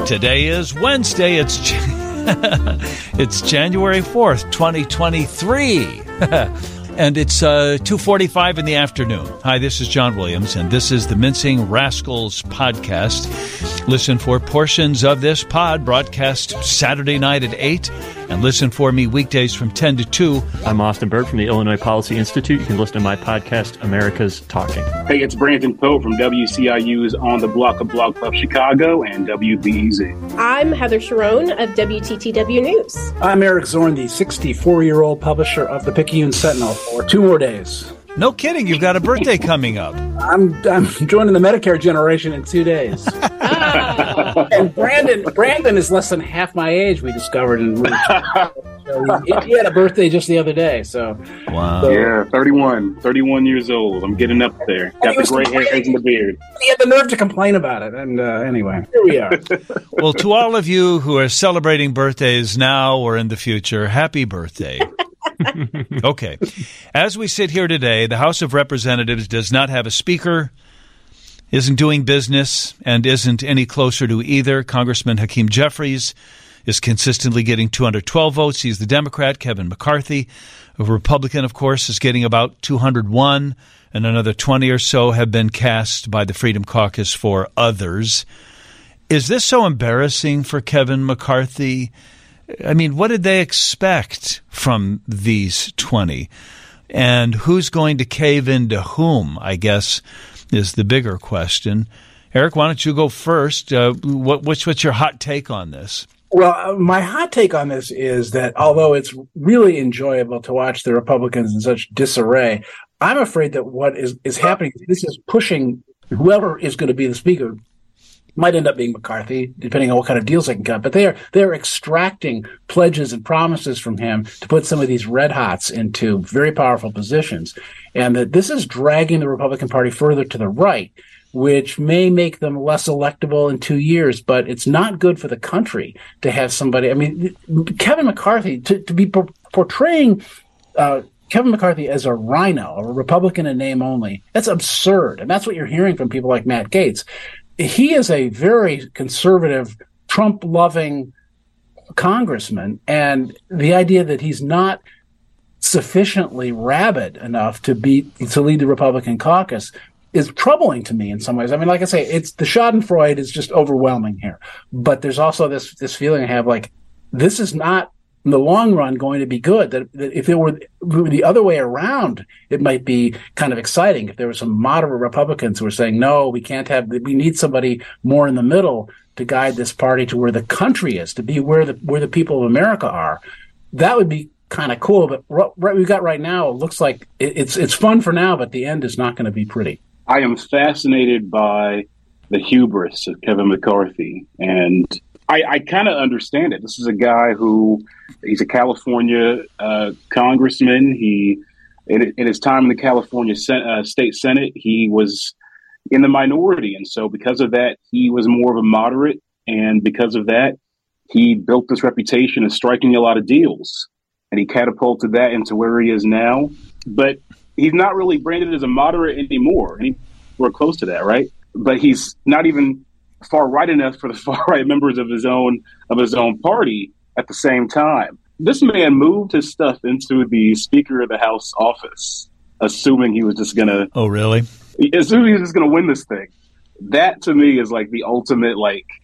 Today is Wednesday. It's January 4th, 2023. And it's 2:45 in the afternoon. Hi, this is John Williams, and this is the Mincing Rascals podcast. Listen for portions of this pod broadcast Saturday night at 8, and listen for me weekdays from 10 to 2. I'm Austin Burt from the Illinois Policy Institute. You can listen to my podcast, America's Talking. Hey, it's Brandon Poe from WCIU's On the Block of Block Club Chicago and WBEZ. I'm Heather Sharon of WTTW News. I'm Eric Zorn, the 64-year-old publisher of the Picayune Sentinel, for 2 more days. No kidding, you've got a birthday coming up. I'm joining the Medicare generation in 2 days. And Brandon is less than half my age, we discovered. So he had a birthday just the other day. So wow. Yeah, 31 years old. I'm getting up there. Got the gray hairs and the beard. He had the nerve to complain about it. And anyway, here we are. Well, to all of you who are celebrating birthdays now or in the future, happy birthday. Okay. As we sit here today, the House of Representatives does not have a speaker, isn't doing business, and isn't any closer to either. Congressman Hakeem Jeffries is consistently getting 212 votes. He's the Democrat. Kevin McCarthy, a Republican, of course, is getting about 201, and another 20 or so have been cast by the Freedom Caucus for others. Is this so embarrassing for Kevin McCarthy? I mean, what did they expect from these 20? And who's going to cave into whom, I guess, is the bigger question. Eric, why don't you go first? What's your hot take on this? Well, my hot take on this is that although it's really enjoyable to watch the Republicans in such disarray, I'm afraid that what is happening, this is pushing whoever is going to be the speaker. Might end up being McCarthy, depending on what kind of deals they can cut. But they're extracting pledges and promises from him to put some of these red hots into very powerful positions. And that this is dragging the Republican Party further to the right, which may make them less electable in 2 years, but it's not good for the country to have somebody. I mean, Kevin McCarthy, to be portraying Kevin McCarthy as a rhino, a Republican in name only, that's absurd. And that's what you're hearing from people like Matt Gaetz. He is a very conservative, Trump-loving congressman, and the idea that he's not sufficiently rabid enough to lead the Republican caucus is troubling to me in some ways. I mean, like I say, it's the Schadenfreude is just overwhelming here, but there's also this feeling I have like this is not in the long run going to be good. That if it were the other way around, it might be kind of exciting. If there were some moderate Republicans who were saying, no, we need somebody more in the middle to guide this party to where the country is, to be where the people of America are. That would be kind of cool. But what we've got right now, it looks like it's fun for now, but the end is not going to be pretty. I am fascinated by the hubris of Kevin McCarthy, and I kind of understand it. This is a guy he's a California congressman. In his time in the California State Senate, he was in the minority. And so because of that, he was more of a moderate. And because of that, he built this reputation of striking a lot of deals. And he catapulted that into where he is now. But he's not really branded as a moderate anymore. We're close to that, right? But he's not even far right enough for the far right members of his own party at the same time. This man moved his stuff into the Speaker of the House office, assuming he was just gonna. Oh, really? Assuming he was just gonna win this thing. That to me is like the ultimate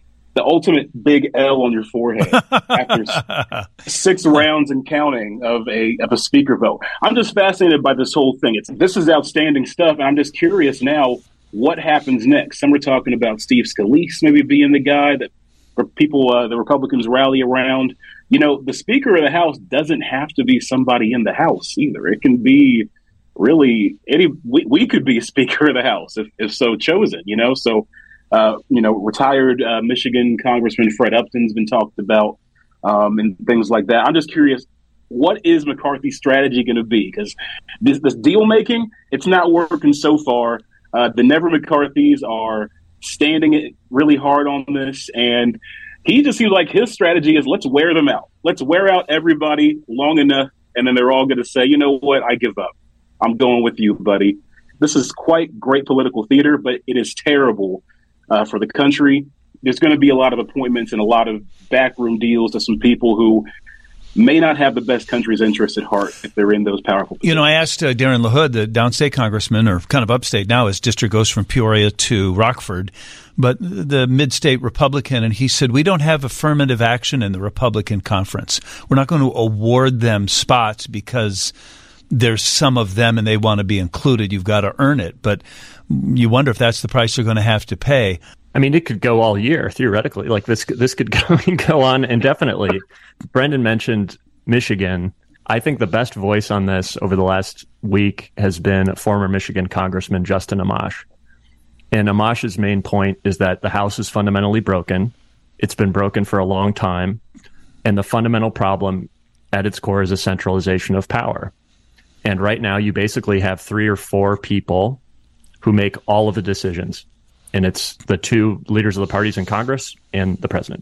big L on your forehead after 6 rounds and counting of a speaker vote. I'm just fascinated by this whole thing. This is outstanding stuff, and I'm just curious now. What happens next? Some are talking about Steve Scalise maybe being the guy that the Republicans rally around. You know, the Speaker of the House doesn't have to be somebody in the House either. It can be really we could be Speaker of the House if so chosen. You know, so retired Michigan Congressman Fred Upton's been talked about and things like that. I'm just curious. What is McCarthy's strategy going to be? Because this deal making, it's not working so far. The Never McCarthys are standing it really hard on this, and he just seems like his strategy is let's wear them out. Let's wear out everybody long enough, and then they're all going to say, you know what, I give up. I'm going with you, buddy. This is quite great political theater, but it is terrible for the country, there's going to be a lot of appointments and a lot of backroom deals to some people who may not have the best country's interests at heart if they're in those powerful positions. You know, I asked Darren LaHood, the downstate congressman, or kind of upstate now, his district goes from Peoria to Rockford, but the mid-state Republican, and he said, we don't have affirmative action in the Republican conference. We're not going to award them spots because there's some of them and they want to be included. You've got to earn it. But you wonder if that's the price they're going to have to pay. I mean, it could go all year, theoretically. Like this could go on indefinitely. Brendan mentioned Michigan. I think the best voice on this over the last week has been former Michigan Congressman Justin Amash. And Amash's main point is that the House is fundamentally broken. It's been broken for a long time. And the fundamental problem at its core is a centralization of power. And right now, you basically have 3 or 4 people who make all of the decisions. And it's the 2 leaders of the parties in Congress and the president.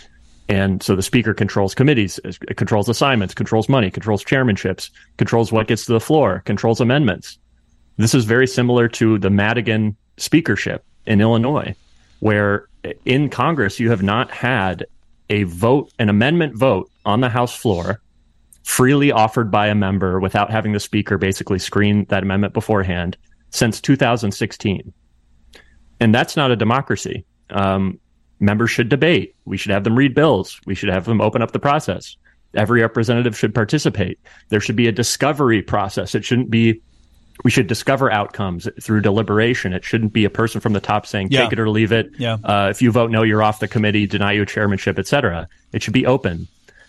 And so the speaker controls committees, controls assignments, controls money, controls chairmanships, controls what gets to the floor, controls amendments. This is very similar to the Madigan speakership in Illinois, where in Congress you have not had a vote, an amendment vote on the House floor freely offered by a member without having the speaker basically screen that amendment beforehand since 2016. And that's not a democracy. Members should debate. We should have them read bills. We should have them open up the process. Every representative should participate. There should be a discovery process. It shouldn't be, we should discover outcomes through deliberation. It shouldn't be a person from the top saying, take it or leave it. Yeah. If you vote no, you're off the committee, deny you a chairmanship, etc. It should be open.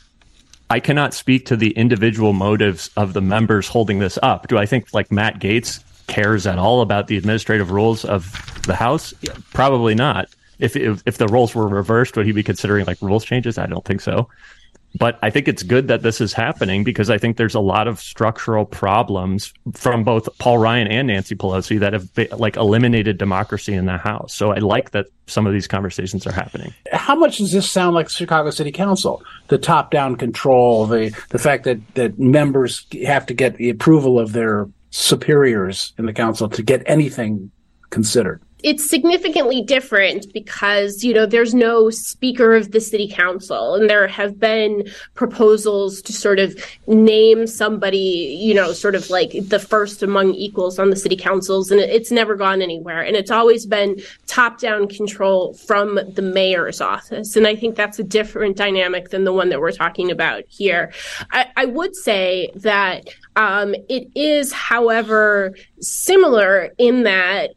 I cannot speak to the individual motives of the members holding this up. Do I think like Matt Gaetz cares at all about the administrative rules of the House? Yeah, probably not. If the roles were reversed, would he be considering like rules changes? I don't think so. But I think it's good that this is happening because I think there's a lot of structural problems from both Paul Ryan and Nancy Pelosi that have like eliminated democracy in the House. So I like that some of these conversations are happening. How much does this sound like Chicago City Council? The top-down control, the fact that members have to get the approval of their superiors in the council to get anything considered. It's significantly different because, you know, there's no speaker of the city council, and there have been proposals to sort of name somebody, you know, sort of like the first among equals on the city councils, and it's never gone anywhere. And it's always been top-down control from the mayor's office. And I think that's a different dynamic than the one that we're talking about here. I would say that it is, however, similar in that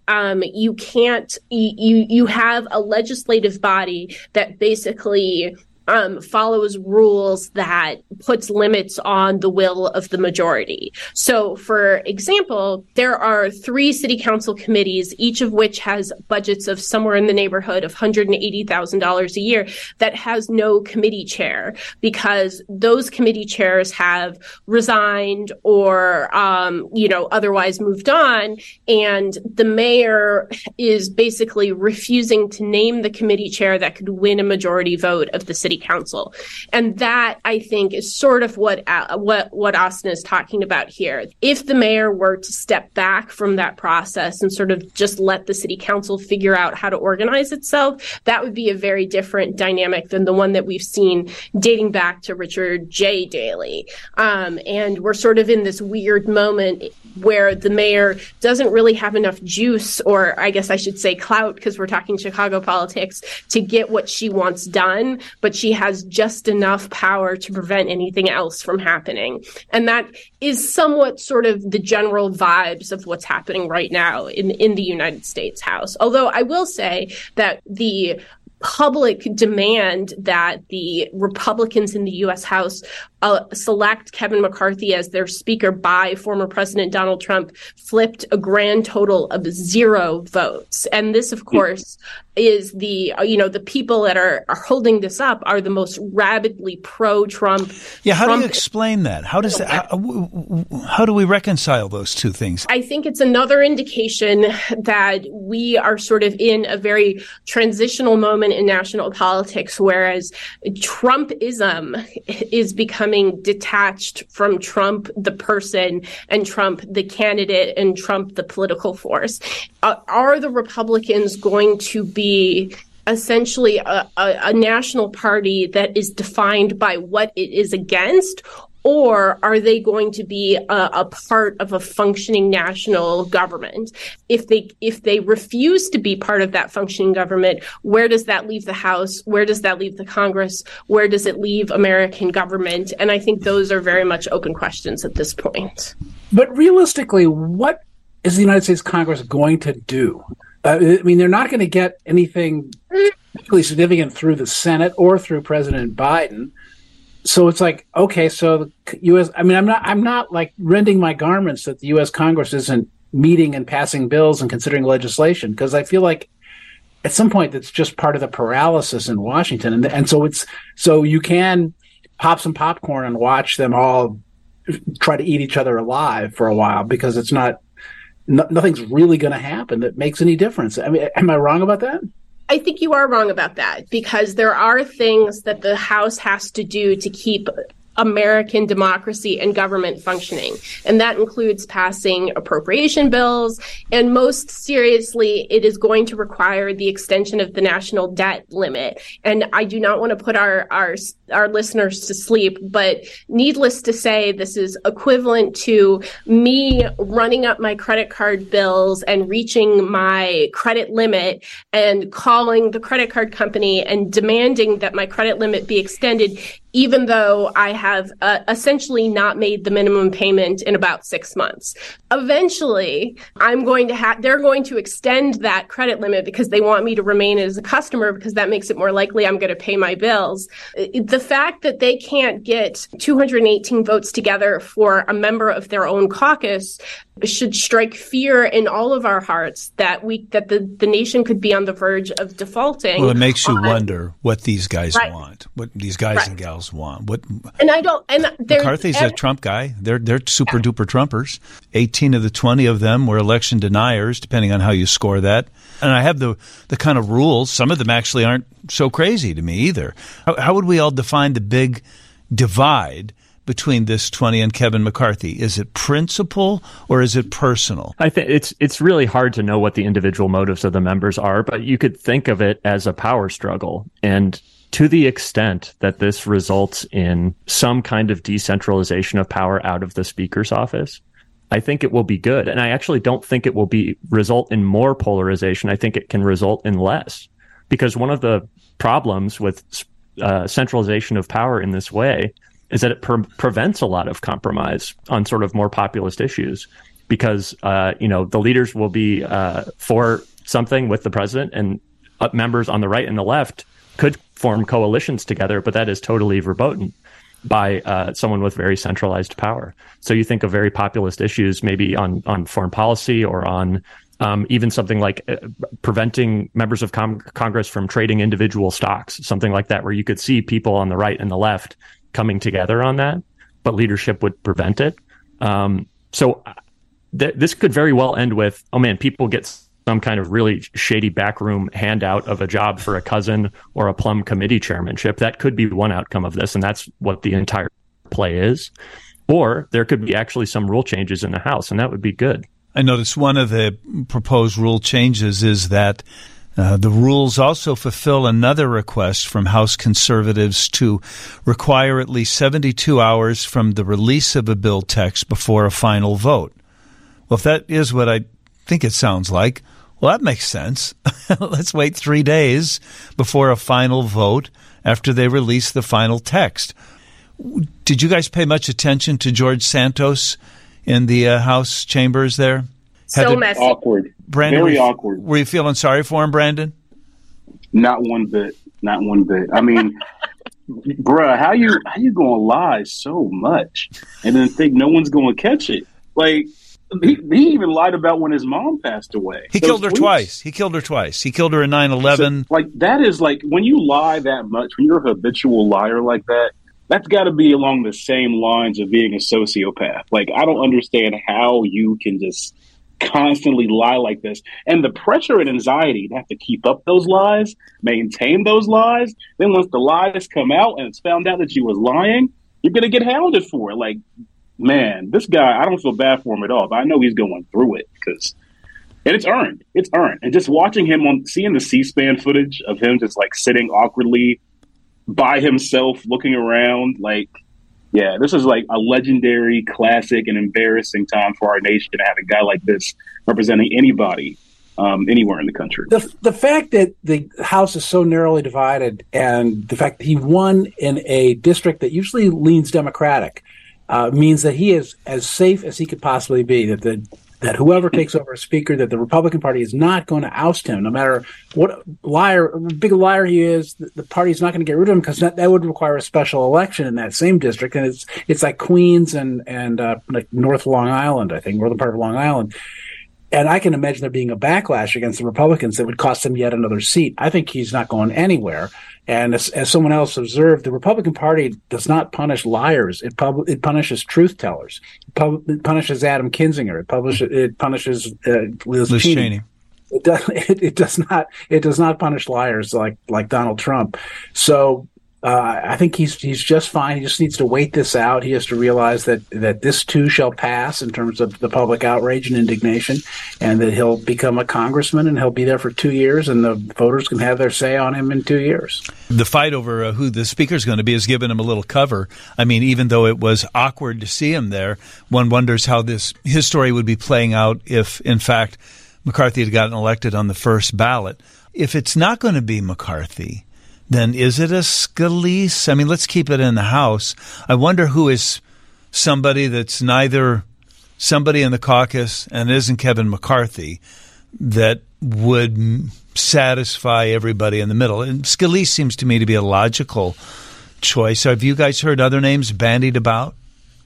you have a legislative body that basically follows rules that puts limits on the will of the majority. So, for example, there are 3 city council committees, each of which has budgets of somewhere in the neighborhood of $180,000 a year that has no committee chair because those committee chairs have resigned or, otherwise moved on. And the mayor is basically refusing to name the committee chair that could win a majority vote of the city council. And that, I think, is sort of what Austin is talking about here. If the mayor were to step back from that process and sort of just let the city council figure out how to organize itself, that would be a very different dynamic than the one that we've seen dating back to Richard J. Daley. And we're sort of in this weird moment where the mayor doesn't really have enough juice, or I guess I should say clout, because we're talking Chicago politics, to get what she wants done, but she has just enough power to prevent anything else from happening. And that is somewhat sort of the general vibes of what's happening right now in the United States House. Although I will say that the public demand that the Republicans in the U.S. House select Kevin McCarthy as their speaker by former President Donald Trump flipped a grand total of 0 votes. And this, of course, is the people that are holding this up are the most rabidly pro-Trump. Yeah, how do you explain that? How does that? How do we reconcile those two things? I think it's another indication that we are sort of in a very transitional moment in national politics, whereas Trumpism is becoming detached from Trump the person and Trump the candidate and Trump the political force. Are the Republicans going to be essentially a national party that is defined by what it is against? Or are they going to be a part of a functioning national government? If they refuse to be part of that functioning government, where does that leave the House? Where does that leave the Congress? Where does it leave American government? And I think those are very much open questions at this point. But realistically, what is the United States Congress going to do? I mean, they're not going to get anything particularly significant through the Senate or through President Biden. So it's like, okay, so the U.S. I mean, I'm not like rending my garments that the U.S. Congress isn't meeting and passing bills and considering legislation, because I feel like at some point it's just part of the paralysis in Washington, and so you can pop some popcorn and watch them all try to eat each other alive for a while, because it's nothing's really going to happen that makes any difference. I mean, am I wrong about that? I think you are wrong about that, because there are things that the House has to do to keep American democracy and government functioning. And that includes passing appropriation bills. And most seriously, it is going to require the extension of the national debt limit. And I do not want to put our listeners to sleep, but needless to say, this is equivalent to me running up my credit card bills and reaching my credit limit and calling the credit card company and demanding that my credit limit be extended, even though I have essentially not made the minimum payment in about 6 months. Eventually, they're going to extend that credit limit because they want me to remain as a customer, because that makes it more likely I'm going to pay my bills. The fact that they can't get 218 votes together for a member of their own caucus should strike fear in all of our hearts that the nation could be on the verge of defaulting. Well, it makes you wonder what these guys want, what these guys and gals want. McCarthy's a Trump guy. They're super duper Trumpers. 18 of the 20 of them were election deniers, depending on how you score that. And I have the kind of rules. Some of them actually aren't so crazy to me either. How would we all define the big divide between this 20 and Kevin McCarthy? Is it principle or is it personal? I think it's really hard to know what the individual motives of the members are, but you could think of it as a power struggle. And to the extent that this results in some kind of decentralization of power out of the Speaker's office, I think it will be good. And I actually don't think it will result in more polarization. I think it can result in less, because one of the problems with centralization of power in this way is that it prevents a lot of compromise on sort of more populist issues, because the leaders will be for something with the president, and members on the right and the left could form coalitions together, but that is totally verboten by someone with very centralized power. So you think of very populist issues, maybe on foreign policy, or on even something like preventing members of Congress from trading individual stocks, something like that, where you could see people on the right and the left coming together on that, but leadership would prevent it. This could very well end with, oh man, people get some kind of really shady backroom handout of a job for a cousin or a plum committee chairmanship. That could be one outcome of this, and that's what the entire play is. Or there could be actually some rule changes in the House, and that would be good. I noticed one of the proposed rule changes is that the rules also fulfill another request from House conservatives to require at least 72 hours from the release of a bill text before a final vote. Well, if that is what I think it sounds like, well, that makes sense. Let's wait 3 days before a final vote after they release the final text. Did you guys pay much attention to George Santos in the House chambers there? So messy. Awkward. Brandon, very awkward. Were you feeling sorry for him, Brandon? Not one bit. Not one bit. I mean, bruh, how you gonna lie so much and then think no one's gonna catch it? Like, he even lied about when his mom passed away. He killed her twice. He killed her twice. He killed her in 9/11. So, like, that is like, when you lie that much, when you're a habitual liar like that, that's got to be along the same lines of being a sociopath. Like, I don't understand how you can just constantly lie like this. And the pressure and anxiety to have to keep up those lies, maintain those lies. Then once the lies come out and it's found out that you was lying, you're going to get hounded for it. Like, man, this guy, I don't feel bad for him at all, but I know he's going through it because And it's earned. It's earned. And just watching him seeing the C-SPAN footage of him just like sitting awkwardly by himself, looking around, like, yeah, this is like a legendary, classic, and embarrassing time for our nation to have a guy like this representing anybody anywhere in the country. The fact that the House is so narrowly divided, and the fact that he won in a district that usually leans Democratic, means that he is as safe as he could possibly be. That whoever takes over as Speaker, that the Republican Party is not going to oust him, no matter what big liar he is. The party is not going to get rid of him, because that would require a special election in that same district, and it's like Queens and like North Long Island, I think, northern part of Long Island. And I can imagine there being a backlash against the Republicans that would cost him yet another seat. I think he's not going anywhere. And as someone else observed, the Republican Party does not punish liars. It punishes truth tellers. It punishes Adam Kinzinger. It punishes Liz Cheney. It does not punish liars like Donald Trump. So I think he's just fine. He just needs to wait this out. He has to realize that this too shall pass in terms of the public outrage and indignation, and that he'll become a congressman and he'll be there for 2 years, and the voters can have their say on him in 2 years. The fight over who the speaker is going to be has given him a little cover. I mean, even though it was awkward to see him there, one wonders how his story would be playing out if, in fact, McCarthy had gotten elected on the first ballot. If it's not going to be McCarthy, then is it a Scalise? I mean, let's keep it in the House. I wonder who is somebody that's neither somebody in the caucus and isn't Kevin McCarthy that would satisfy everybody in the middle. And Scalise seems to me to be a logical choice. Have you guys heard other names bandied about?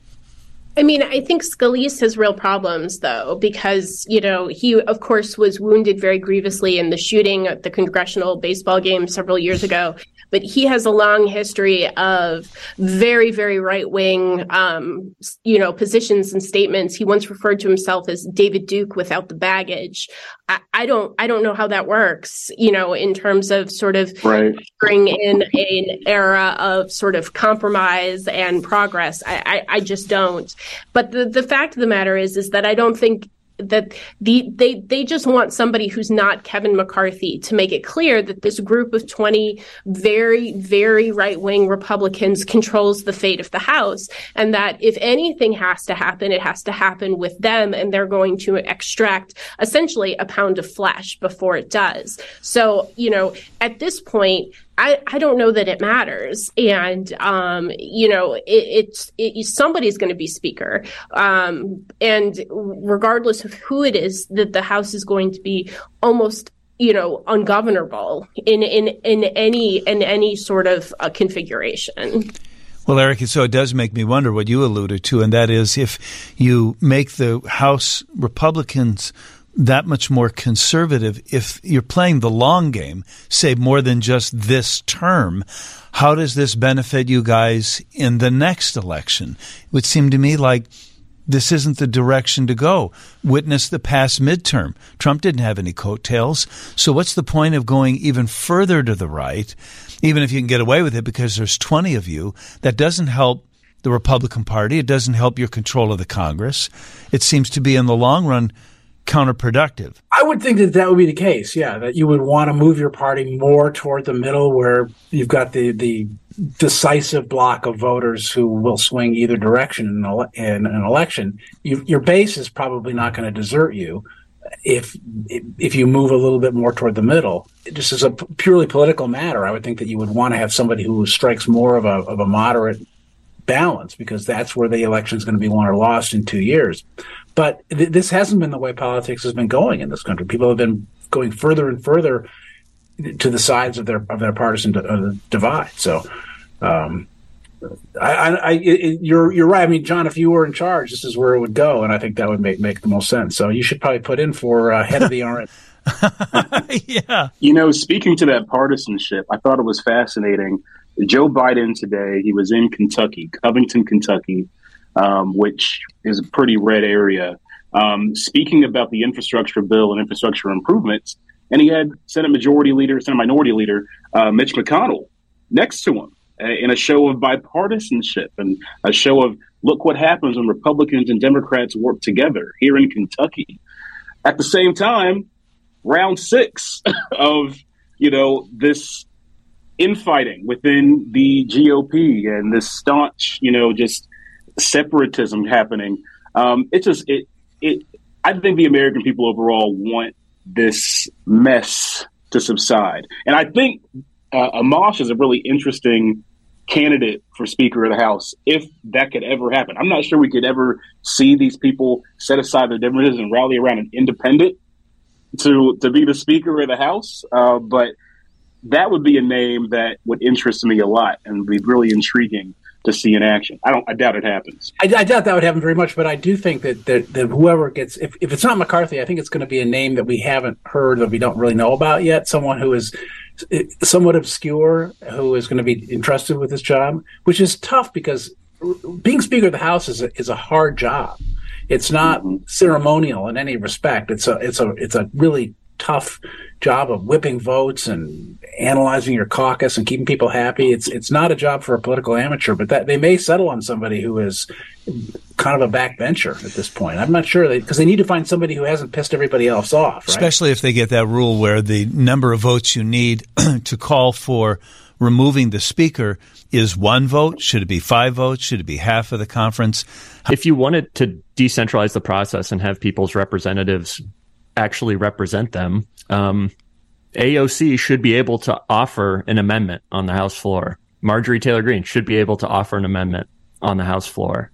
I mean, I think Scalise has real problems, though, because, he, of course, was wounded very grievously in the shooting at the congressional baseball game several years ago. But he has a long history of very, very right-wing, positions and statements. He once referred to himself as David Duke without the baggage. I don't know how that works, in terms of sort of bring in an era of sort of compromise and progress. I just don't. But the fact of the matter is that I don't think that they just want somebody who's not Kevin McCarthy to make it clear that this group of 20 very, very right-wing Republicans controls the fate of the House, and that if anything has to happen, it has to happen with them, and they're going to extract essentially a pound of flesh before it does. So, at this point, I don't know that it matters. And, somebody's going to be speaker. And regardless of who it is, that the House is going to be almost, ungovernable in any sort of configuration. Well, Eric, so it does make me wonder what you alluded to, and that is if you make the House Republicans that much more conservative, if you're playing the long game, say more than just this term, how does this benefit you guys in the next election? It would seem to me like this isn't the direction to go. Witness the past midterm. Trump didn't have any coattails. So what's the point of going even further to the right, even if you can get away with it because there's 20 of you? That doesn't help the Republican Party. It doesn't help your control of the Congress. It seems to be in the long run counterproductive. I would think that would be the case, yeah, that you would want to move your party more toward the middle where you've got the decisive block of voters who will swing either direction in an election. Your base is probably not going to desert you if you move a little bit more toward the middle. Just as a purely political matter, I would think that you would want to have somebody who strikes more of a moderate balance, because that's where the election is going to be won or lost in 2 years. But this hasn't been the way politics has been going in this country. People have been going further and further to the sides of their partisan divide. So, you're right. I mean, John, if you were in charge, this is where it would go, and I think that would make the most sense. So you should probably put in for head of the RNC. Yeah. Speaking to that partisanship, I thought it was fascinating. Joe Biden today, he was in Kentucky, Covington, Kentucky, which is a pretty red area, speaking about the infrastructure bill and infrastructure improvements. And he had Senate Minority Leader Mitch McConnell next to him in a show of bipartisanship and a show of look what happens when Republicans and Democrats work together here in Kentucky. At the same time, round 6 of, this infighting within the GOP and this staunch, just separatism happening. I think the American people overall want this mess to subside. And I think Amash is a really interesting candidate for Speaker of the House, if that could ever happen. I'm not sure we could ever see these people set aside their differences and rally around an independent to be the Speaker of the House. But that would be a name that would interest me a lot and be really intriguing to see in action. I doubt it happens. I doubt that would happen very much, but I do think that whoever gets, if it's not McCarthy, I think it's going to be a name that we haven't heard, that we don't really know about yet. Someone who is somewhat obscure, who is going to be entrusted with this job, which is tough because being Speaker of the House is a hard job. It's not ceremonial in any respect. It's a really tough job of whipping votes and analyzing your caucus and keeping people happy. It's not a job for a political amateur, but that they may settle on somebody who is kind of a backbencher at this point. I'm not sure, because they need to find somebody who hasn't pissed everybody else off, right? Especially if they get that rule where the number of votes you need to call for removing the speaker is 1 vote. Should it be 5 votes? Should it be half of the conference? If you wanted to decentralize the process and have people's representatives actually represent them, AOC should be able to offer an amendment on the House floor. Marjorie Taylor Greene should be able to offer an amendment on the House floor.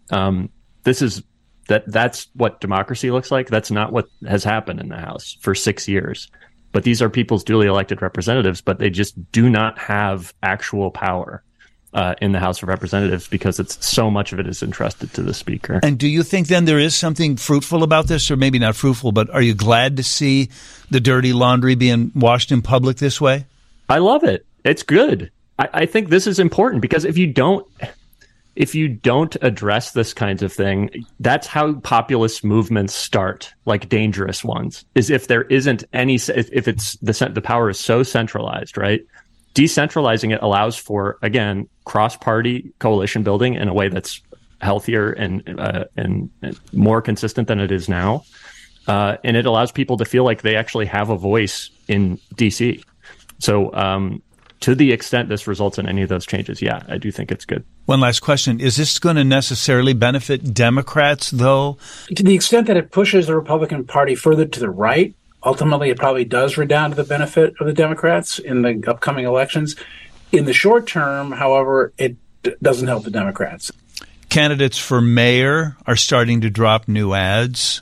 That's what democracy looks like. That's not what has happened in the House for 6 years. But these are people's duly elected representatives, but they just do not have actual power in the House of Representatives because so much of it is entrusted to the Speaker. And do you think then there is something fruitful about this, or maybe not fruitful, but are you glad to see the dirty laundry being washed in public this way? I love it. It's good. I think this is important because if you don't address this kinds of thing, that's how populist movements start, like dangerous ones, is if there isn't any, if it's the power is so centralized, right? Decentralizing it allows for, again, cross-party coalition building in a way that's healthier and more consistent than it is now. And it allows people to feel like they actually have a voice in D.C. So to the extent this results in any of those changes, yeah, I do think it's good. One last question. Is this going to necessarily benefit Democrats, though? To the extent that it pushes the Republican Party further to the right, ultimately it probably does redound to the benefit of the Democrats in the upcoming elections. In the short term, however, it doesn't help the Democrats. Candidates for mayor are starting to drop new ads.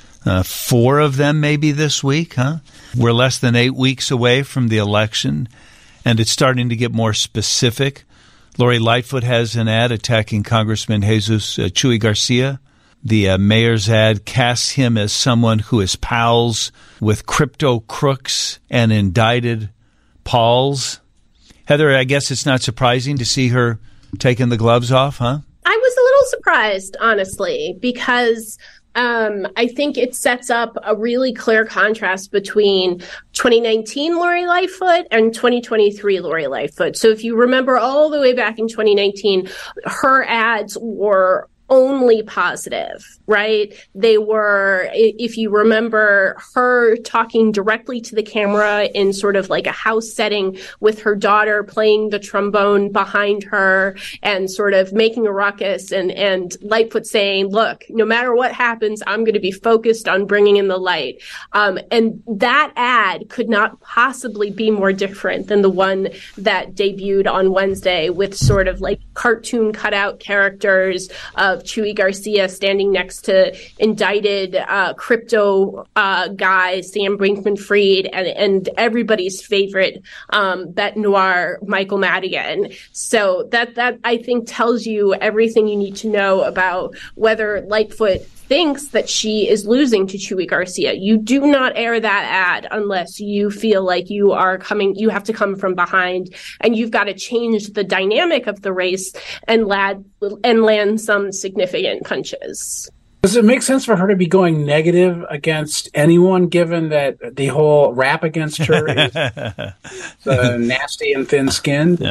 4 of them maybe this week, huh? We're less than 8 weeks away from the election, and it's starting to get more specific. Lori Lightfoot has an ad attacking Congressman Jesus Chuy Garcia. The mayor's ad casts him as someone who is pals with crypto crooks and indicted Pauls. Heather, I guess it's not surprising to see her taking the gloves off, huh? I was a little surprised, honestly, because I think it sets up a really clear contrast between 2019 Lori Lightfoot and 2023 Lori Lightfoot. So if you remember all the way back in 2019, her ads were only positive, right? They were, if you remember, her talking directly to the camera in sort of like a house setting with her daughter playing the trombone behind her and sort of making a ruckus, and Lightfoot saying, look, no matter what happens, I'm going to be focused on bringing in the light. And that ad could not possibly be more different than the one that debuted on Wednesday with sort of like cartoon cutout characters of Chuy Garcia standing next to indicted crypto guy Sam Brinkman-Fried and everybody's favorite bête noire Michael Madigan. So that I think tells you everything you need to know about whether Lightfoot thinks that she is losing to Chuy Garcia. You do not air that ad unless you feel like you have to come from behind and you've got to change the dynamic of the race and land some significant punches. Does it make sense for her to be going negative against anyone, given that the whole rap against her is nasty and thin-skinned? Yeah,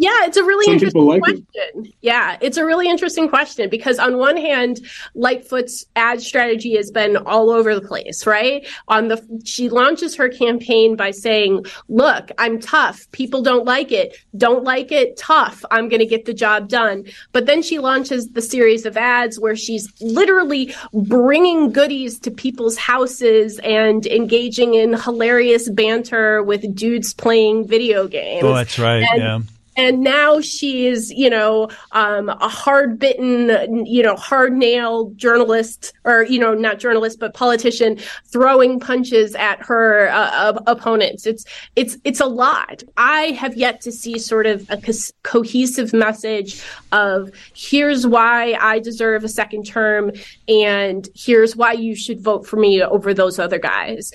Yeah, it's a really Some interesting people like question. Yeah, it's a really interesting question because on one hand, Lightfoot's ad strategy has been all over the place, right? She launches her campaign by saying, look, I'm tough. People don't like it. Don't like it. Tough. I'm going to get the job done. But then she launches the series of ads where she's literally bringing goodies to people's houses and engaging in hilarious banter with dudes playing video games. Oh, that's right. Yeah. And now she's, a hard-bitten, hard-nailed journalist, or, not journalist, but politician, throwing punches at her opponents. It's a lot. I have yet to see sort of a cohesive message of here's why I deserve a second term, and here's why you should vote for me over those other guys.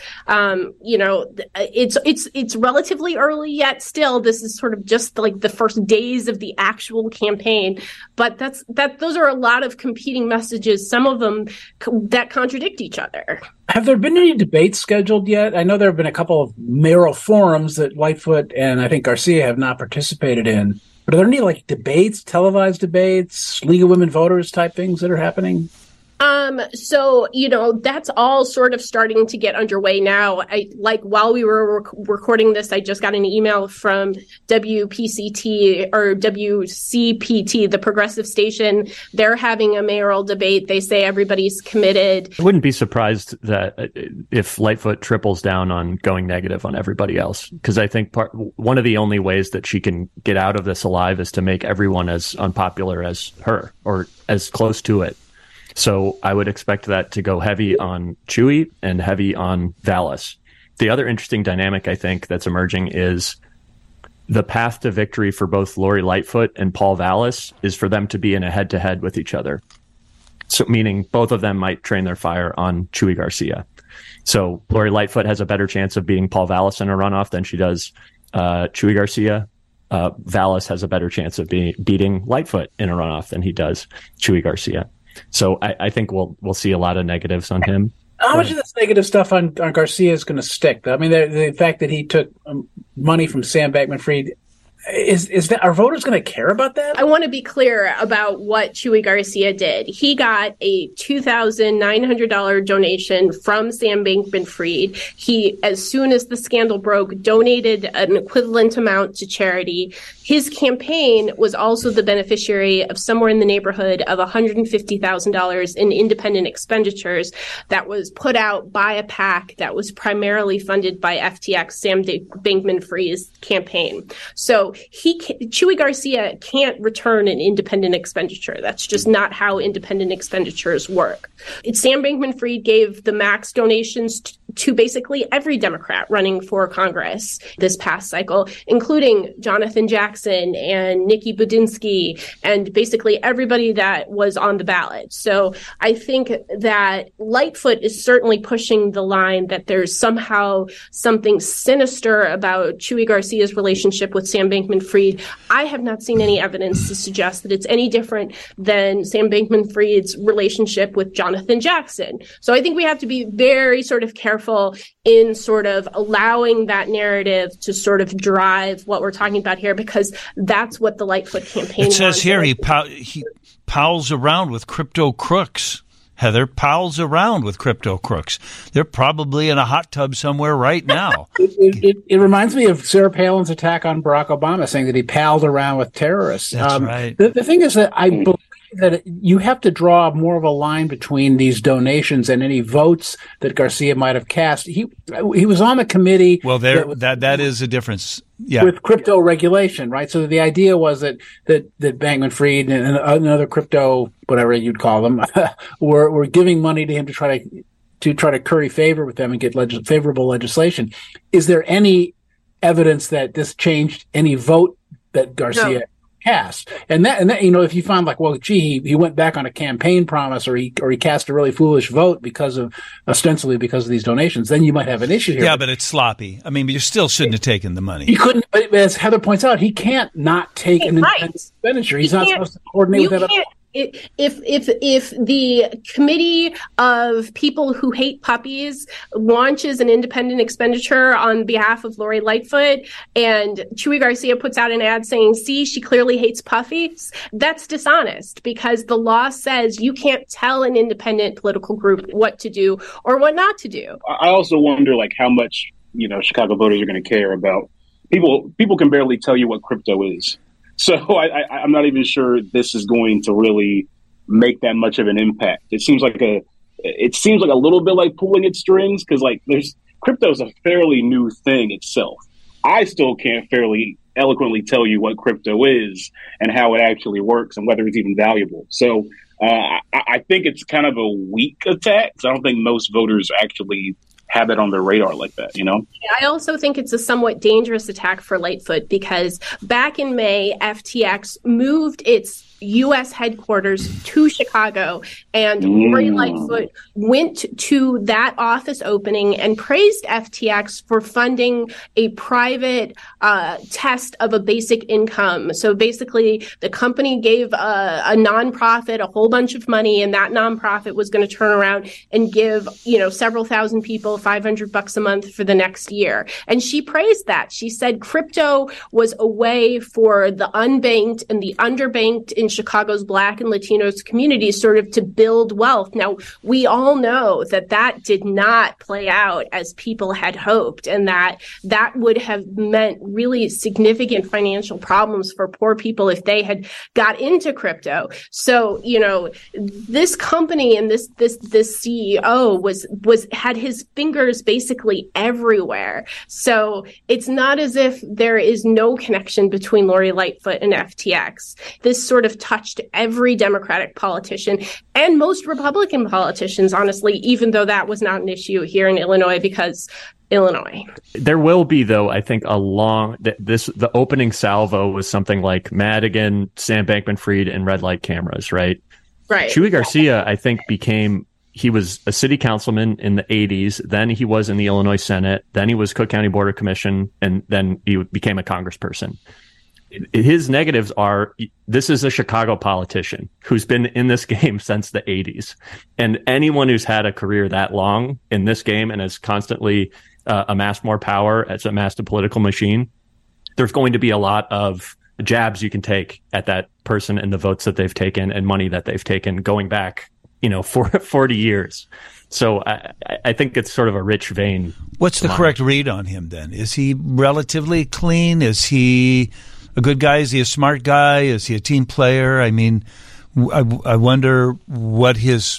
It's relatively early yet. Still, this is sort of just like the first days of the actual campaign, but those are a lot of competing messages, some of them that contradict each other. Have there been any debates scheduled yet? I know there have been a couple of mayoral forums that Lightfoot and I think Garcia have not participated in, but are there any debates, televised debates, League of Women Voters type things that are happening? So, that's all sort of starting to get underway now. While we were recording this, I just got an email from WPCT or WCPT, the progressive station. They're having a mayoral debate. They say everybody's committed. I wouldn't be surprised that if Lightfoot triples down on going negative on everybody else, because I think one of the only ways that she can get out of this alive is to make everyone as unpopular as her or as close to it. So I would expect that to go heavy on Chuy and heavy on Vallas. The other interesting dynamic, I think, that's emerging is the path to victory for both Lori Lightfoot and Paul Vallas is for them to be in a head-to-head with each other. So meaning both of them might train their fire on Chuy Garcia. So Lori Lightfoot has a better chance of beating Paul Vallas in a runoff than she does Chuy Garcia. Vallas has a better chance of beating Lightfoot in a runoff than he does Chuy Garcia. So I think we'll see a lot of negatives on him. How much of this negative stuff on Garcia is going to stick? I mean, the fact that he took money from Sam Bankman-Fried, is that, are voters going to care about that? I want to be clear about what Chuy Garcia did. He got a $2,900 donation from Sam Bankman-Fried. He, as soon as the scandal broke, donated an equivalent amount to charity. His campaign was also the beneficiary of somewhere in the neighborhood of $150,000 in independent expenditures that was put out by a PAC that was primarily funded by FTX, Sam Bankman-Fried's campaign. So Chuy Garcia can't return an independent expenditure. That's just not how independent expenditures work. Sam Bankman-Fried gave the max donations to basically every Democrat running for Congress this past cycle, including Jonathan Jackson and Nikki Budinsky and basically everybody that was on the ballot. So I think that Lightfoot is certainly pushing the line that there's somehow something sinister about Chuy Garcia's relationship with Sam Bankman-Fried. I have not seen any evidence to suggest that it's any different than Sam Bankman-Fried's relationship with Jonathan Jackson. So I think we have to be very sort of careful in sort of allowing that narrative to sort of drive what we're talking about here, because that's what the Lightfoot campaign It says here he pals around with crypto crooks. Heather, pals around with crypto crooks. They're probably in a hot tub somewhere right now. It reminds me of Sarah Palin's attack on Barack Obama, saying that he palled around with terrorists. That's right. The thing is that I believe that you have to draw more of a line between these donations and any votes that Garcia might have cast. He was on the committee. Well, that is a difference. Yeah. With crypto regulation, right? So the idea was that Bankman-Fried and other crypto, whatever you'd call them, were giving money to him to try to curry favor with them and get favorable legislation. Is there any evidence that this changed any vote that Garcia cast? And that if you find he went back on a campaign promise or he cast a really foolish vote ostensibly because of these donations, then you might have an issue here. Yeah, but it's sloppy. I mean, you still shouldn't have taken the money. He couldn't, but as Heather points out, he can't not take an independent expenditure. He's not supposed to coordinate with that. If the committee of people who hate puppies launches an independent expenditure on behalf of Lori Lightfoot, and Chuy Garcia puts out an ad saying, "See, she clearly hates puppies," that's dishonest, because the law says you can't tell an independent political group what to do or what not to do. I also wonder, like, how much Chicago voters are going to care about people. People can barely tell you what crypto is. So I'm not even sure this is going to really make that much of an impact. It seems like a little bit like pulling at strings, because crypto is a fairly new thing itself. I still can't fairly eloquently tell you what crypto is and how it actually works and whether it's even valuable. So I think it's kind of a weak attack. So I don't think most voters actually have it on their radar like that, I also think it's a somewhat dangerous attack for Lightfoot, because back in May, FTX moved its U.S. headquarters to Chicago, and Lori Lightfoot went to that office opening and praised FTX for funding a private test of a basic income. So basically, the company gave a nonprofit a whole bunch of money, and that nonprofit was going to turn around and give, several thousand people $500 a month for the next year. And she praised that. She said crypto was a way for the unbanked and the underbanked in Chicago's Black and Latinos communities sort of to build wealth. Now, we all know that did not play out as people had hoped, and that would have meant really significant financial problems for poor people if they had got into crypto. So, this company and this CEO had his fingers basically everywhere. So it's not as if there is no connection between Lori Lightfoot and FTX. This sort of touched every Democratic politician and most Republican politicians, honestly, even though that was not an issue here in Illinois, because Illinois. There will be, though, I think, the opening salvo was something like Madigan, Sam Bankman-Fried, and red light cameras, right? Right. Chuy Garcia, I think, he was a city councilman in the 80s. Then he was in the Illinois Senate. Then he was Cook County Board of Commission. And then he became a congressperson. His negatives are, this is a Chicago politician who's been in this game since the 80s. And anyone who's had a career that long in this game and has constantly amassed more power, has amassed a political machine, there's going to be a lot of jabs you can take at that person and the votes that they've taken and money that they've taken going back, for 40 years. So I think it's sort of a rich vein. What's the correct read on him then? Is he relatively clean? Is he a good guy? Is he a smart guy? Is he a team player? I mean, I wonder what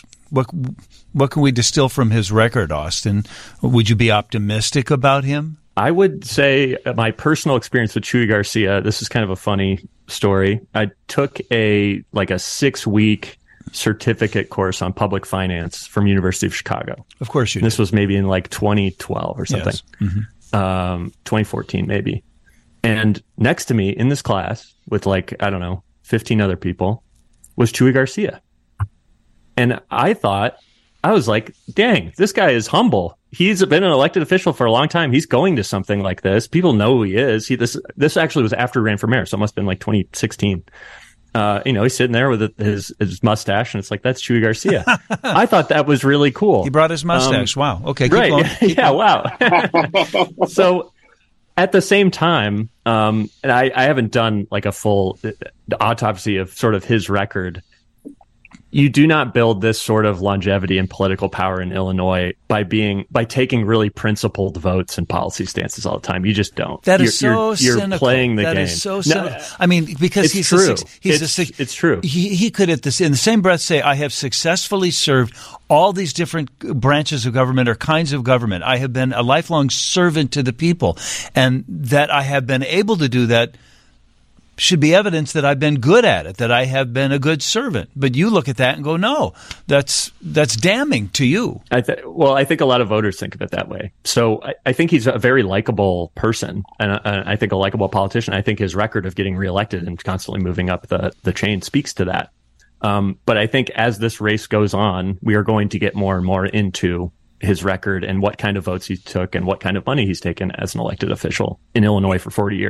can we distill from his record, Austin? Would you be optimistic about him? I would say my personal experience with Chuy Garcia, this is kind of a funny story. I took a 6-week certificate course on public finance from University of Chicago. Of course you did. This was maybe in 2012 or something. Yes. Mm-hmm. 2014 maybe. And next to me in this class with 15 other people was Chuy Garcia. And I was like, dang, this guy is humble. He's been an elected official for a long time. He's going to something like this. People know who he is. This actually was after he ran for mayor, so it must have been 2016. He's sitting there with his mustache, and it's like, that's Chuy Garcia. I thought that was really cool. He brought his mustache. Wow. Okay. Keep right. going. Keep going. Wow. So at the same time, and I haven't done a full autopsy of sort of his record. You do not build this sort of longevity and political power in Illinois by taking really principled votes and policy stances all the time. You just don't. That is so cynical. You're playing the game. That is so cynical. I mean, because it's true. It's true. He could in the same breath say, I have successfully served all these different branches of government or kinds of government. I have been a lifelong servant to the people, and that I have been able to do that should be evidence that I've been good at it, that I have been a good servant. But you look at that and go, no, that's damning to you. I think a lot of voters think of it that way. So I think he's a very likable person, and I think a likable politician. I think his record of getting reelected and constantly moving up the chain speaks to that. But I think as this race goes on, we are going to get more and more into his record and what kind of votes he took and what kind of money he's taken as an elected official in Illinois for 40 years.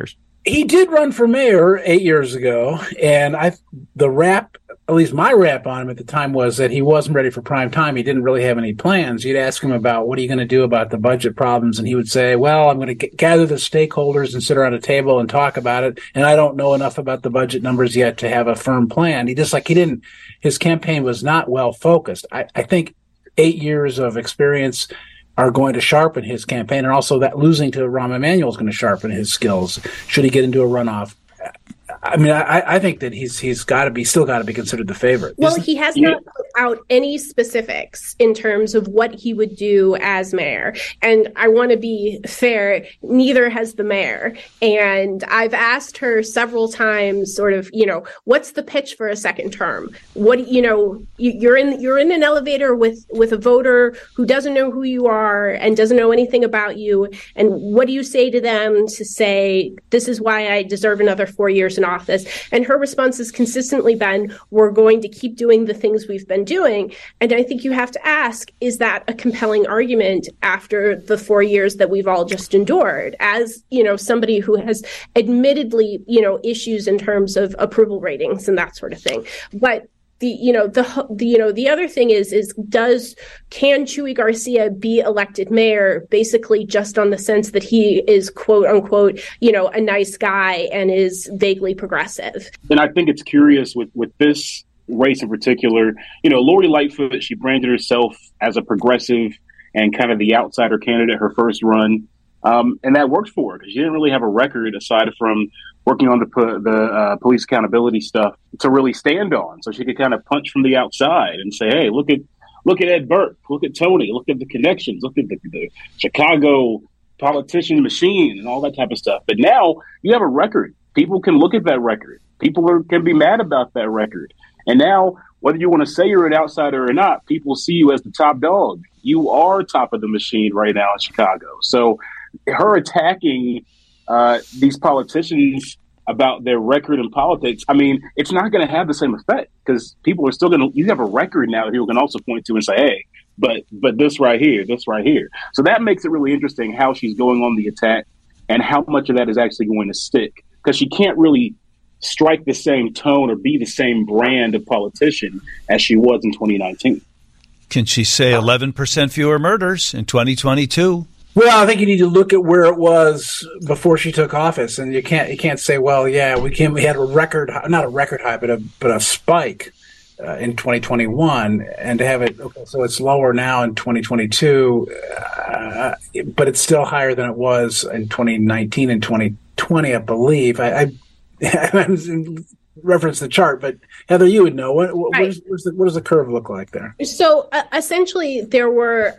He did run for mayor 8 years ago, and the rap, at least my rap on him at the time, was that he wasn't ready for prime time. He didn't really have any plans. You'd ask him about what are you going to do about the budget problems, and he would say, well, I'm going to gather the stakeholders and sit around a table and talk about it, and I don't know enough about the budget numbers yet to have a firm plan. His campaign was not well focused. I think 8 years of experience are going to sharpen his campaign, and also that losing to Rahm Emanuel is going to sharpen his skills should he get into a runoff. I mean, I think that he's still got to be considered the favorite. Well, he has not put out any specifics in terms of what he would do as mayor. And I want to be fair, neither has the mayor. And I've asked her several times, sort of, what's the pitch for a second term? What, you're in an elevator with a voter who doesn't know who you are and doesn't know anything about you. And what do you say to them to say, this is why I deserve another 4 years in office? And her response has consistently been, we're going to keep doing the things we've been doing. And I think you have to ask, is that a compelling argument after the 4 years that we've all just endured? As, somebody who has admittedly, issues in terms of approval ratings and that sort of thing. But the other thing is can Chuy Garcia be elected mayor basically just on the sense that he is quote unquote, a nice guy and is vaguely progressive? And I think it's curious with this race in particular, Lori Lightfoot, she branded herself as a progressive and kind of the outsider candidate her first run. And that worked for her because she didn't really have a record aside from working on the police accountability stuff to really stand on. So she could kind of punch from the outside and say, hey, look at Ed Burke, look at Tony, look at the connections, look at the Chicago politician machine and all that type of stuff. But now you have a record. People can look at that record. People can be mad about that record. And now, whether you want to say you're an outsider or not, people see you as the top dog. You are top of the machine right now in Chicago. So her attacking these politicians about their record in politics, I mean, it's not going to have the same effect because people are still going to, you have a record now that people can also point to and say, hey, but this right here. So that makes it really interesting how she's going on the attack and how much of that is actually going to stick because she can't really strike the same tone or be the same brand of politician as she was in 2019. Can she say 11% fewer murders in 2022? Well, I think you need to look at where it was before she took office, and you can't say, well, yeah, we had a record, not a record high, but a spike in 2021, and to have it, okay, so it's lower now in 2022, but it's still higher than it was in 2019 and 2020, I believe. I reference the chart, but Heather, you would know. What does the curve look like there? So essentially, there were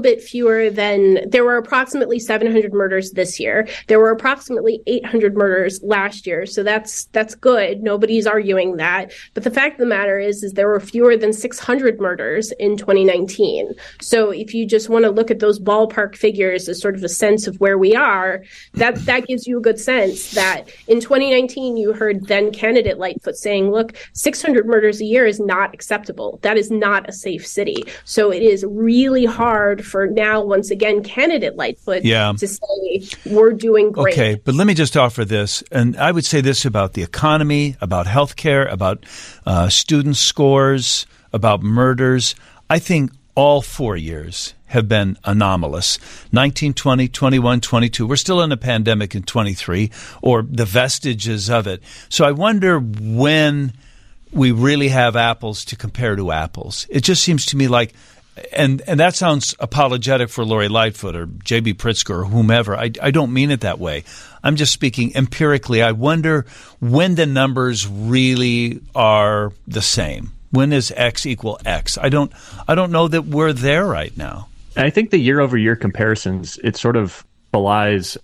approximately 700 murders this year. There were approximately 800 murders last year. So that's good. Nobody's arguing that. But the fact of the matter is there were fewer than 600 murders in 2019. So if you just want to look at those ballpark figures as sort of a sense of where we are, that gives you a good sense that in 2019, you heard then candidate Lightfoot saying, look, 600 murders a year is not acceptable. That is not a safe city. So it is really hard for now, once again, candidate Lightfoot to say, we're doing great. Okay, but let me just offer this. And I would say this about the economy, about healthcare, about student scores, about murders. I think all 4 years have been anomalous. 19, 20, 21, 22. We're still in a pandemic in 23, or the vestiges of it. So I wonder when we really have apples to compare to apples. It just seems to me like, and that sounds apologetic for Lori Lightfoot or J.B. Pritzker or whomever. I don't mean it that way. I'm just speaking empirically. I wonder when the numbers really are the same. When is X equal X? I don't know that we're there right now. I think the year-over-year comparisons, it sort of belies,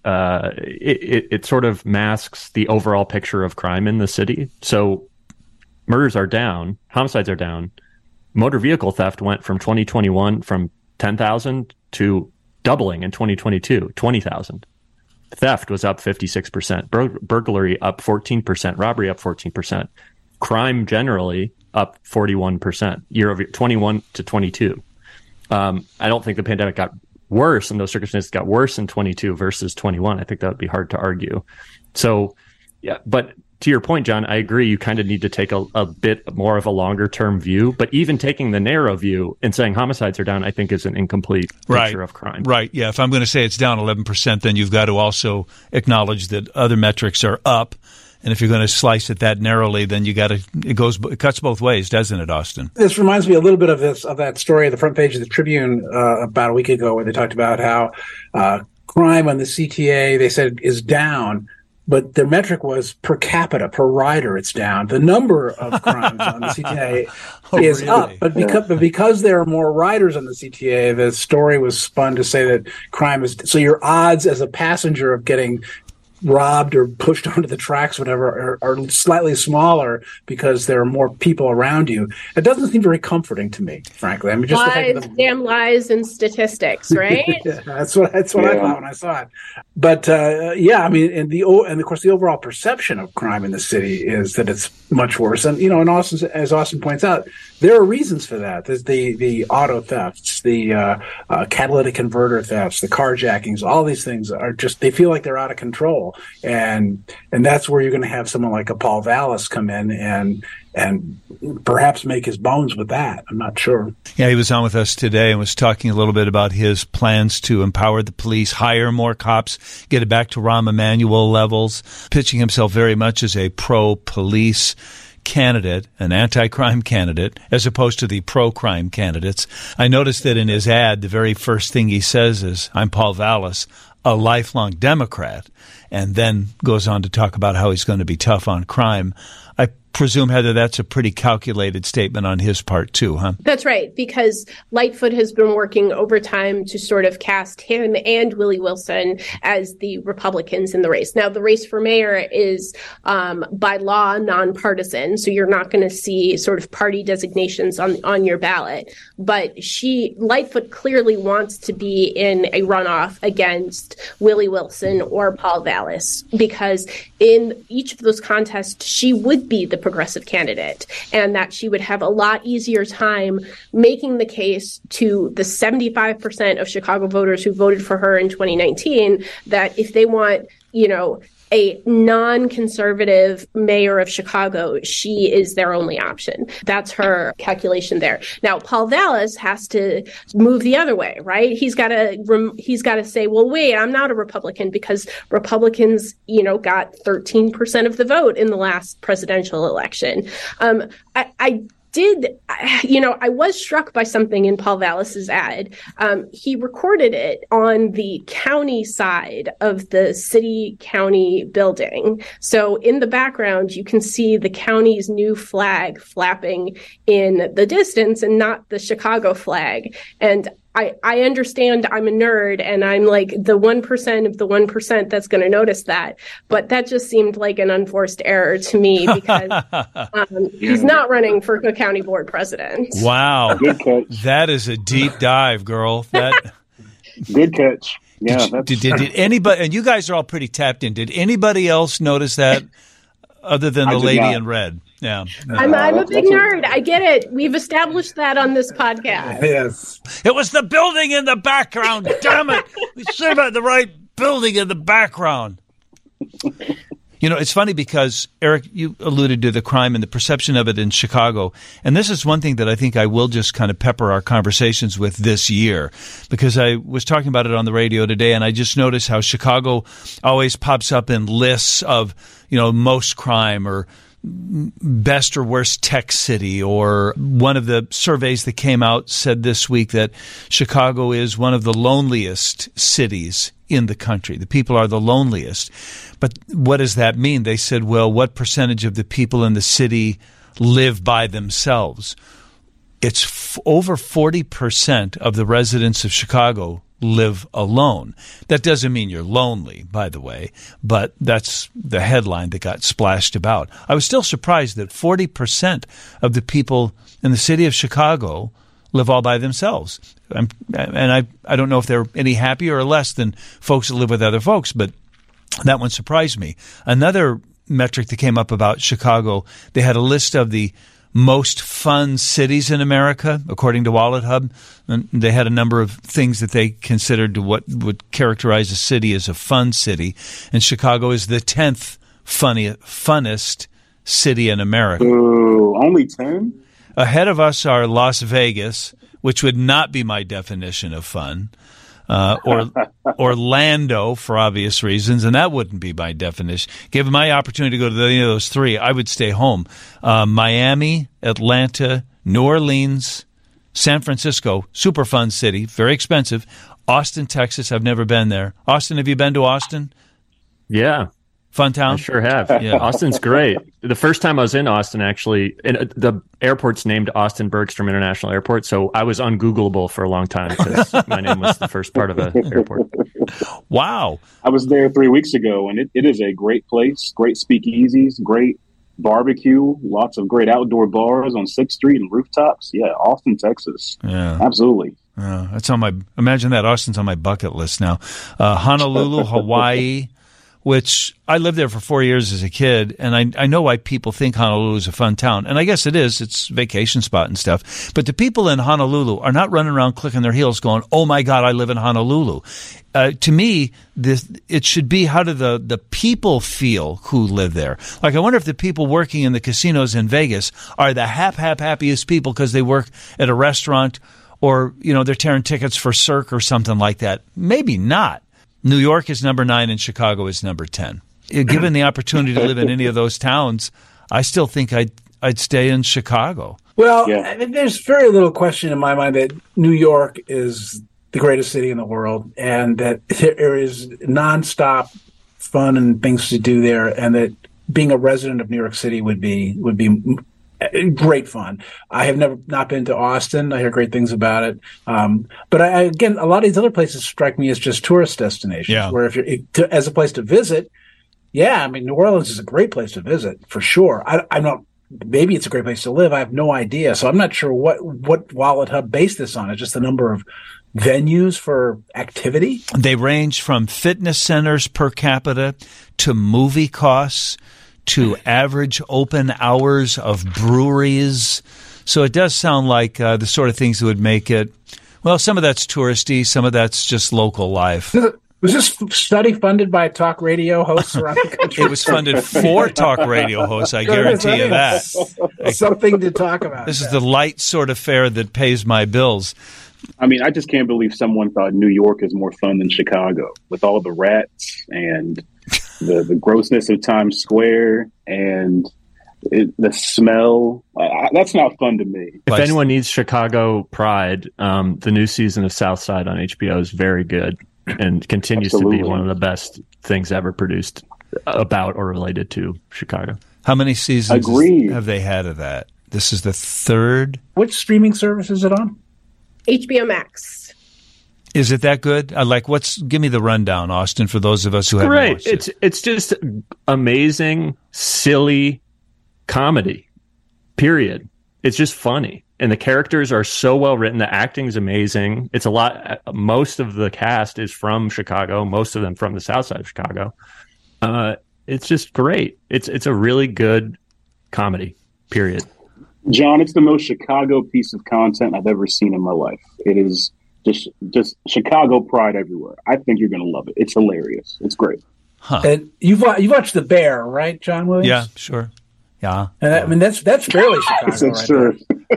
it sort of masks the overall picture of crime in the city. So murders are down, homicides are down. Motor vehicle theft went from 2021 from 10,000 to doubling in 2022, 20,000. Theft was up 56%, burglary up 14%, robbery up 14%. Crime generally up 41% year over 21 to 22. I don't think the pandemic got worse in those circumstances. It got worse in 22 versus 21. I think that would be hard to argue. So Yeah, but to your point, John, I agree. You kind of need to take a bit more of a longer term view. But even taking the narrow view and saying homicides are down, I think is an incomplete picture of crime. Right. Yeah. If I'm going to say it's down 11%, then you've got to also acknowledge that other metrics are up. And if you're going to slice it that narrowly, then it cuts both ways, doesn't it, Austin? This reminds me a little bit of that story at the front page of the Tribune about a week ago, where they talked about how crime on the CTA, they said, is down. But their metric was per capita, per rider, it's down. The number of crimes on the CTA is really up. But because there are more riders on the CTA, the story was spun to say that crime is... So your odds as a passenger of getting robbed or pushed onto the tracks, whatever, are slightly smaller because there are more people around you. It doesn't seem very comforting to me, frankly. I mean, just lies, damn lies and statistics, right? Yeah, that's what I thought when I saw it. But I mean, and of course, the overall perception of crime in the city is that it's much worse. And and as Austin points out, there are reasons for that. There's the auto thefts, the catalytic converter thefts, the carjackings. All these things are they feel like they're out of control. And that's where you're going to have someone like a Paul Vallas come in and perhaps make his bones with that. I'm not sure. Yeah, he was on with us today and was talking a little bit about his plans to empower the police, hire more cops, get it back to Rahm Emanuel levels, pitching himself very much as a pro-police candidate, an anti-crime candidate, as opposed to the pro-crime candidates. I noticed that in his ad, the very first thing he says is, "I'm Paul Vallas, a lifelong Democrat," and then goes on to talk about how he's going to be tough on crime. I presume, Heather, that's a pretty calculated statement on his part too, huh? That's right, because Lightfoot has been working overtime to sort of cast him and Willie Wilson as the Republicans in the race. Now, the race for mayor is by law nonpartisan, so you're not going to see sort of party designations on your ballot. But Lightfoot clearly wants to be in a runoff against Willie Wilson or Paul Vallas, because in each of those contests, she would be the progressive candidate, and that she would have a lot easier time making the case to the 75% of Chicago voters who voted for her in 2019 that if they want, a non-conservative mayor of Chicago, she is their only option. That's her calculation there. Now, Paul Vallas has to move the other way, right? He's got to say, well, wait, I'm not a Republican, because Republicans, got 13% of the vote in the last presidential election. I was struck by something in Paul Vallas's ad. He recorded it on the county side of the city-county building. So in the background, you can see the county's new flag flapping in the distance and not the Chicago flag. And I understand I'm a nerd and I'm like the 1% of the 1% that's going to notice that. But that just seemed like an unforced error to me, because he's not running for Cook County Board president. Wow. Good catch. That is a deep dive, girl. Good catch. Yeah. Did anybody, and you guys are all pretty tapped in, did anybody else notice that other than the lady in red? Yeah, I'm a big nerd. I get it. We've established that on this podcast. Yes, it was the building in the background. Damn it! We should have had the right building in the background. It's funny because Eric, you alluded to the crime and the perception of it in Chicago, and this is one thing that I think I will just kind of pepper our conversations with this year, because I was talking about it on the radio today, and I just noticed how Chicago always pops up in lists of most crime or best or worst tech city, or one of the surveys that came out said this week that Chicago is one of the loneliest cities in the country. The people are the loneliest. But what does that mean? They said, well, what percentage of the people in the city live by themselves? It's over 40% of the residents of Chicago live alone. That doesn't mean you're lonely, by the way, but that's the headline that got splashed about. I was still surprised that 40% of the people in the city of Chicago live all by themselves. And I don't know if they're any happier or less than folks that live with other folks, but that one surprised me. Another metric that came up about Chicago, they had a list of the most fun cities in America, according to WalletHub. And they had a number of things that they considered what would characterize a city as a fun city. And Chicago is the 10th funnest city in America. Ooh, only 10? Ahead of us are Las Vegas, which would not be my definition of fun, or Orlando for obvious reasons, and that wouldn't be my definition. Given my opportunity to go to any of those three, I would stay home. Miami, Atlanta, New Orleans, San Francisco, super fun city, very expensive. Austin, Texas, I've never been there. Austin, have you been to Austin? Yeah. Fun town? I sure have. Yeah. Austin's great. The first time I was in Austin, actually, and the airport's named Austin Bergstrom International Airport, so I was ungoogleable for a long time because my name was the first part of an airport. Wow. I was there 3 weeks ago, and it is a great place, great speakeasies, great barbecue, lots of great outdoor bars on 6th Street and rooftops. Yeah, Austin, Texas. Yeah. Absolutely. That's on my, imagine that, Austin's on my bucket list now. Honolulu, Hawaii, which I lived there for 4 years as a kid, and I know why people think Honolulu is a fun town. And I guess it is. It's a vacation spot and stuff. But the people in Honolulu are not running around clicking their heels going, oh, my God, I live in Honolulu. To me, it should be, how do the people feel who live there? Like, I wonder if the people working in the casinos in Vegas are the happiest people because they work at a restaurant or, they're tearing tickets for Cirque or something like that. Maybe not. New York is number 9 and Chicago is number 10. Given the opportunity to live in any of those towns, I still think I'd stay in Chicago. Well, yeah. There's very little question in my mind that New York is the greatest city in the world, and that there is nonstop fun and things to do there, and that being a resident of New York City would be great fun. I have not been to Austin. I hear great things about it. But again, a lot of these other places strike me as just tourist destinations, where as a place to visit, New Orleans is a great place to visit for sure. I'm not, maybe it's a great place to live. I have no idea. So I'm not sure what Wallet Hub based this on. It's just the number of venues for activity. They range from fitness centers per capita to movie costs to average open hours of breweries. So it does sound like the sort of things that would make it, well, some of that's touristy, some of that's just local life. Was this study funded by talk radio hosts around the country? It was funded for talk radio hosts, I guarantee you that. Something to talk about. This is the light sort of fare that pays my bills. I mean, I just can't believe someone thought New York is more fun than Chicago with all the rats and the grossness of Times Square and the smell. That's not fun to me. If anyone needs Chicago pride, the new season of South Side on HBO is very good and continues to be one of the best things ever produced about or related to Chicago. How many seasons have they had of that? This is the third. Which streaming service is it on? HBO Max. Is it that good? Give me the rundown, Austin, for those of us who haven't watched it. It's just amazing, silly comedy, period. It's just funny. And the characters are so well written. The acting's amazing. It's a lot. Most of the cast is from Chicago, most of them from the south side of Chicago. It's just great. It's a really good comedy, period. John, it's the most Chicago piece of content I've ever seen in my life. It is just Chicago pride everywhere. I think you're going to love it. It's hilarious. It's great. Huh. And you've watched The Bear, right, John Williams? Yeah, sure. Yeah. And that's fairly Chicago, right? Sure.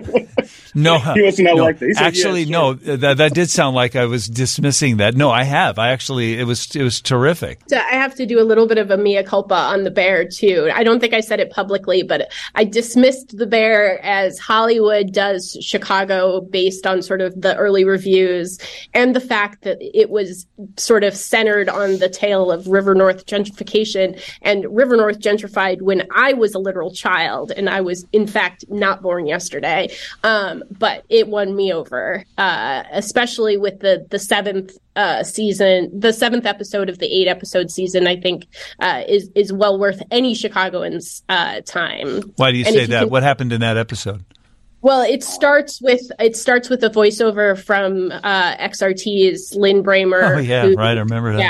No, he wasn't like that. Actually, no. That did sound like I was dismissing that. No, I have. It was terrific. So I have to do a little bit of a mea culpa on The Bear too. I don't think I said it publicly, but I dismissed The Bear as Hollywood does Chicago based on sort of the early reviews and the fact that it was sort of centered on the tale of River North gentrification, and River North gentrified when I was a literal child, and I was in fact not born yesterday. But it won me over, especially with the seventh season, the 7th episode of the 8-episode season. I think is well worth any Chicagoan's time. Why do you say that? What happened in that episode? Well, it starts with a voiceover from XRT's Lynn Bramer. Oh yeah, right. I remember that. Yeah.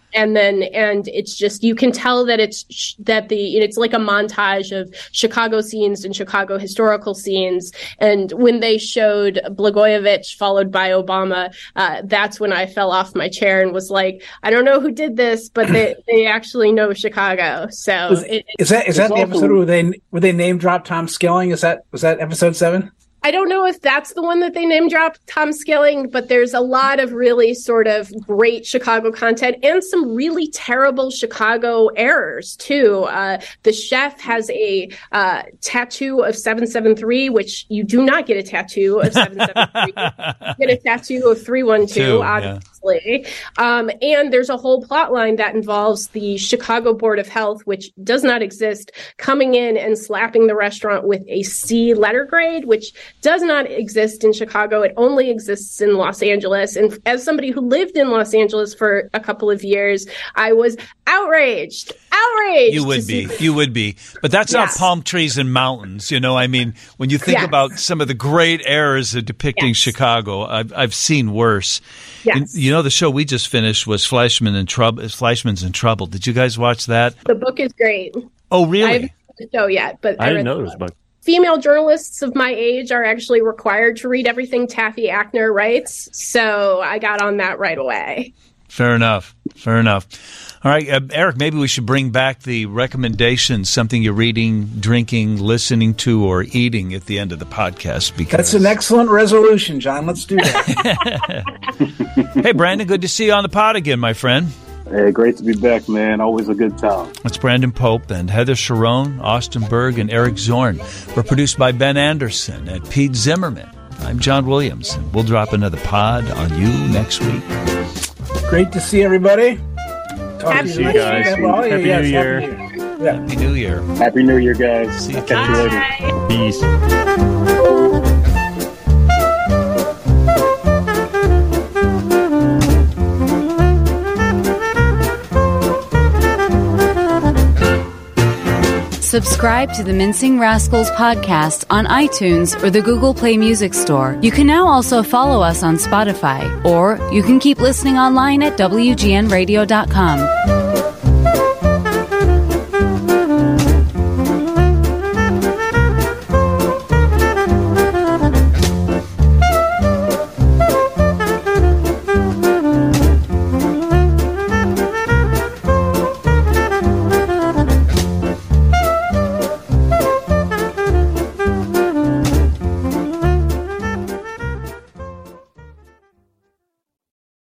And it's just, you can tell that it's like a montage of Chicago scenes and Chicago historical scenes. And when they showed Blagojevich followed by Obama, that's when I fell off my chair and was like, I don't know who did this, but they actually know Chicago. So is that the episode where they name drop Tom Skilling? Was that episode 7? I don't know if that's the one that they name dropped Tom Skilling, but there's a lot of really sort of great Chicago content and some really terrible Chicago errors too. The chef has a tattoo of 773, which you do not get a tattoo of 773. You get a tattoo of 312, obviously. And there's a whole plot line that involves the Chicago Board of Health, which does not exist, coming in and slapping the restaurant with a C letter grade, which does not exist in Chicago. It only exists in Los Angeles. And as somebody who lived in Los Angeles for a couple of years, I was outraged. You would be. But that's not palm trees and mountains. I mean, when you think about some of the great errors of depicting Chicago, I've seen worse. Yes. And, the show we just finished was Fleischman's in Trouble. Did you guys watch that? The book is great. Oh, really? I haven't read the show yet, but I didn't know it was a book. Female journalists of my age are actually required to read everything Taffy Ackner writes, so I got on that right away. Fair enough. All right, Eric, maybe we should bring back the recommendations, something you're reading, drinking, listening to, or eating at the end of the podcast. Because that's an excellent resolution, John. Let's do that. Hey, Brandon, good to see you on the pod again, my friend. Hey, great to be back, man. Always a good time. That's Brandon Pope and Heather Sharon, Austin Berg, and Eric Zorn. We're produced by Ben Anderson and Pete Zimmerman. I'm John Williams, and we'll drop another pod on you next week. Great to see everybody. Happy New Year. Happy New Year. Happy New Year, guys. See you. Catch you later. Peace. Subscribe to the Mincing Rascals podcast on iTunes or the Google Play Music Store. You can now also follow us on Spotify, or you can keep listening online at WGNradio.com.